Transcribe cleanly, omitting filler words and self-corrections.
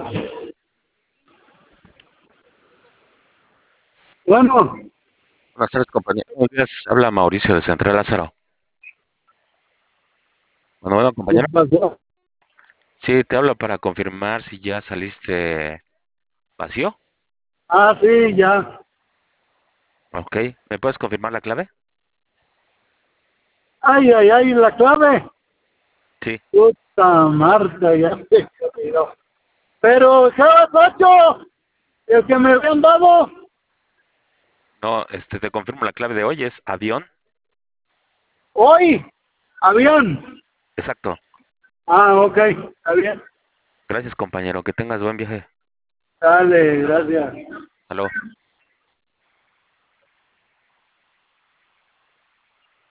Bueno, Buenas tardes, compañero. Buenos días. Habla Mauricio de Central Lázaro. Bueno, ¿qué compañero. pasó? Sí, te hablo para confirmar si ya saliste vacío. Ah, sí, ya. Ok. ¿Me puedes confirmar la clave? Ay, ay, ay, la clave. Sí. Puta Marta, ya se olvidó. Pero, ¿sabes, ocho? El que me habían dado No, te confirmo la clave de hoy es avión. hoy, avión. Exacto. Ah, ok, está bien. Gracias, compañero. Que tengas buen viaje. Dale, gracias. Hasta luego.